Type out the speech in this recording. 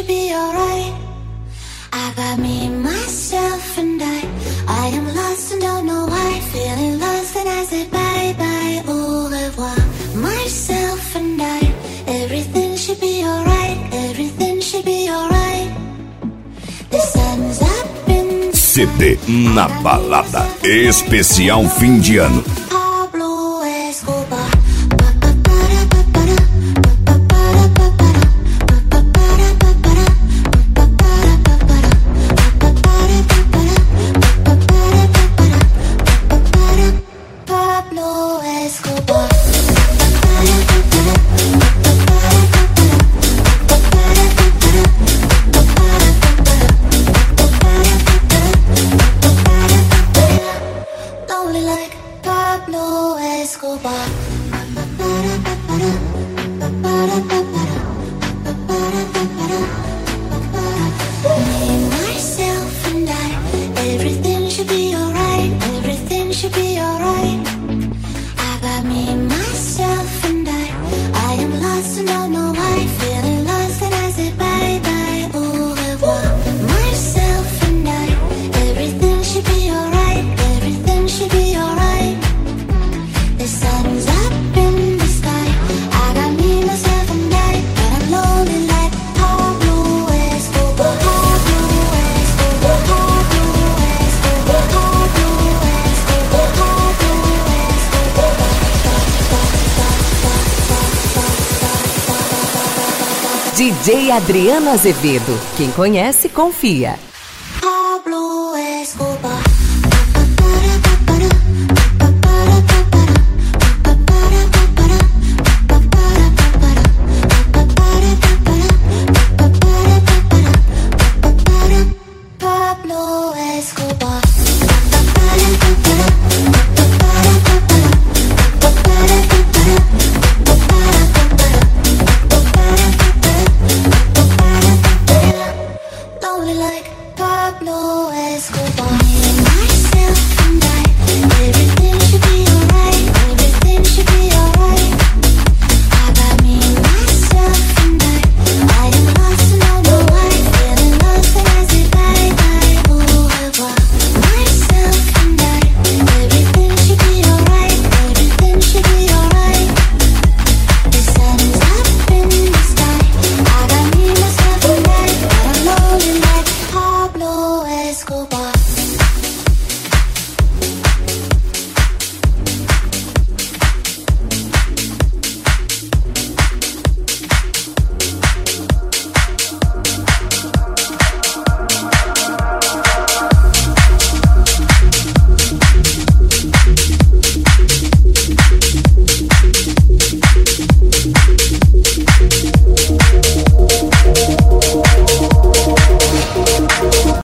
should be alright. I got me, myself and I am lost and don't know why. Feeling lost and I say bye bye, au revoir. Myself and I, everything should be alright. Everything should be alright. The sun's up in the CD Na Balada, especial fim de ano. Pablo Escobar. Pablo Escobar. Lonely like Pablo Escobar. Me, myself and I, everything should be alright. Everything should be alright. I got me, myself and I am lost and don't know why. Feeling lost and I say bye bye, au revoir. Myself and I, everything should be alright. Everything should be alright. The sun's up in the sky. I got me, myself and I, but I'm lonely like Pablo Escobar. Pablo Escobar. Pablo Escobar. Pablo Escobar. Pablo Escobar. DJ Adriano Azevedo. Quem conhece, confia. Pablo Escobar.